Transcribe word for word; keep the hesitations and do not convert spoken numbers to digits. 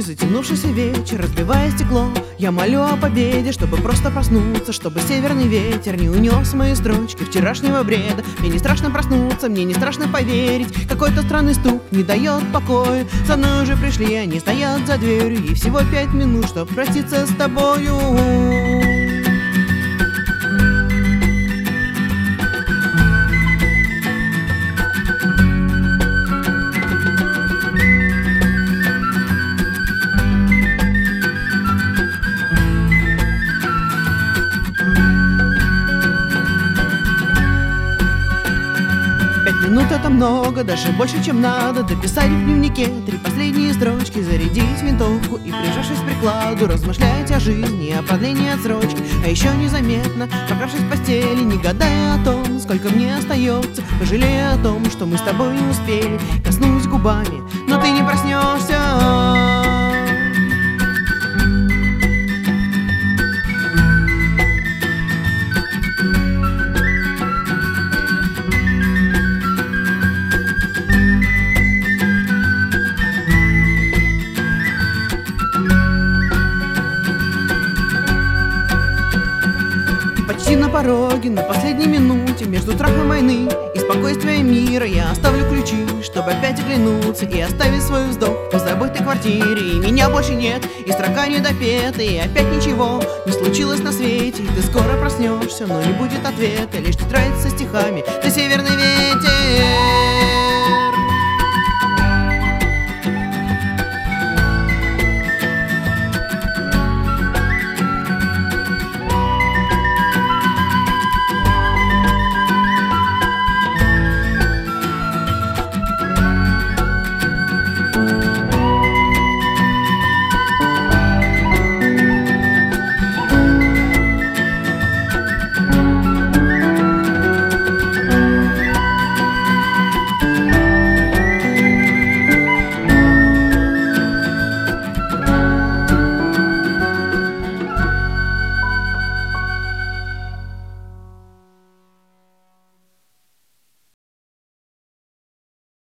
затянувшийся вечер, разбивая стекло, я молю о победе, чтобы просто проснуться, чтобы северный ветер не унес мои строчки вчерашнего бреда. Мне не страшно проснуться, мне не страшно поверить, какой-то странный стук не дает покоя. За мной уже пришли, они стоят за дверью, и всего пять минут, чтоб проститься с тобою. Минут это много, даже больше, чем надо. Дописать в дневнике три последние строчки, зарядить винтовку и, прижавшись к прикладу, размышлять о жизни, о продлении отсрочки. А еще незаметно, прокравшись в постели, не гадая о том, сколько мне остается, пожалея о том, что мы с тобой не успели. Коснусь губами, но ты не проснешься. Почти на пороге, на последней минуте, между страхом войны и спокойствием мира, я оставлю ключи, чтобы опять оглянуться и оставить свой вздох в позабытой квартире. И меня больше нет, и строка недопета, и опять ничего не случилось на свете. И ты скоро проснешься, но не будет ответа, лишь тетрадь со стихами, ты северный ветер.